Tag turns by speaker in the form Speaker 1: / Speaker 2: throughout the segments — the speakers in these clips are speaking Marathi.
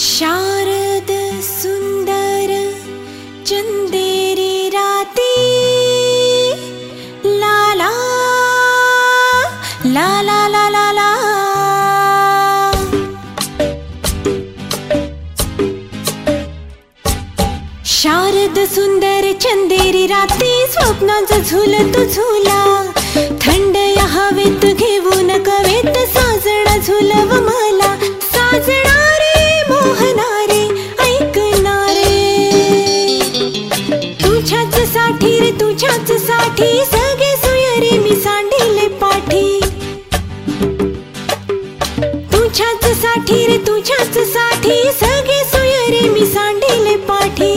Speaker 1: शारद सुंदर चंदेरी राती ला ला ला ला ला ला ला। शारद सुंदर चंदेरी राती स्वप्नांचा झुलतो झुला, थंड या हवेत घेऊन कवेत साजणा झुलव मला। साजणारे मोहनारे ऐकणारे तुझ्याच साठी रे तुझ्याच साठी सगळे सोयरे मी सांडिले पाठी। तुझ्याच साठी रे तुझ्याच साठी सगळे सोयरे मी सांडिले पाठी।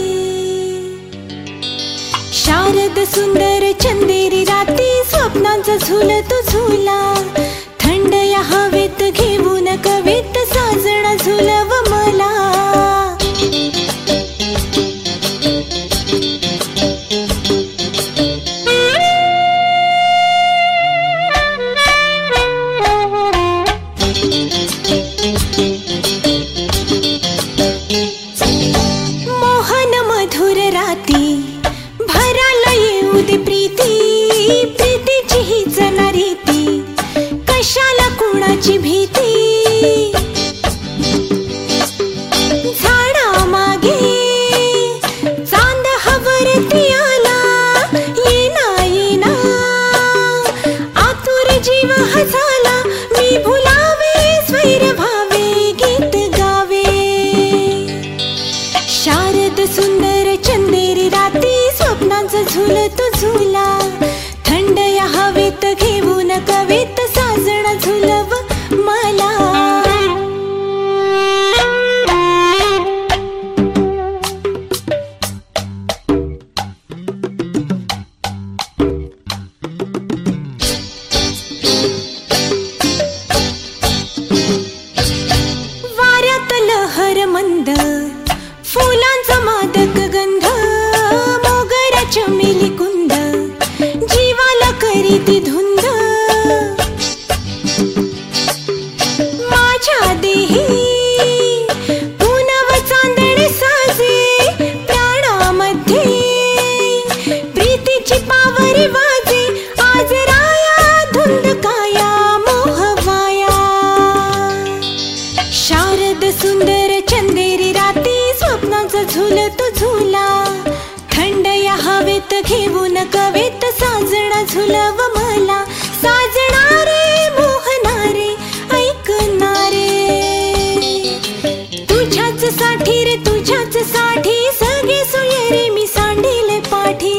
Speaker 1: शारद सुंदर चंदेरी राती स्वप्नांचा झुलतो झुला, थंड या हवेत घेऊन कवेत साजणा झुलव मला। मोहन मधुर राती भराला येऊ दे प्रीती, प्रीतीची हीच ना रीती कशाला कुणाची भीती। झाडा मागे चांद हवरती आला, येना येना आतुर जीव हसाला। मी भुलावे स्वैर भावे गीत गावे। शारद सुंदर चंदेरी राती स्वप्नांचा झुलतो झुला, थंड या हवेत घेऊन कवेत साजणा झुलव मला। वाऱ्यात लहर मंद फुलांचा मादक गंध, मोगरा चमेली कुंद जीवाला करीती धुंद। माझ्या देही पुनव चांदणे साजे, प्राणामध्ये प्रीतीची पावरी वाजे। आज राया धुंद काया मोहवाया। शारद सुंदर चंदेरी राती स्वप्नांचा झुलतो झुला, थंड या हवेत घेऊन कवेत साजणा झुलव मला। साजणारे मोहनारे ऐकणारे तुझ्याच साठी रे तुझ्याच साठी सगळे सोयरे मी सांडिले पाठी।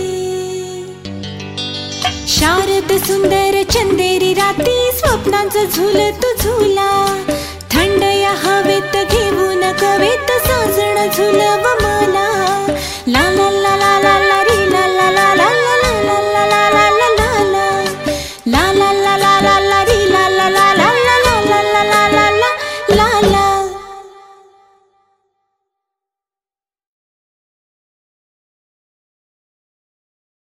Speaker 1: शारद सुंदर चंदेरी राती स्वप्नांचा झुलतो झुला, थंड या हवेत घेऊन कवेत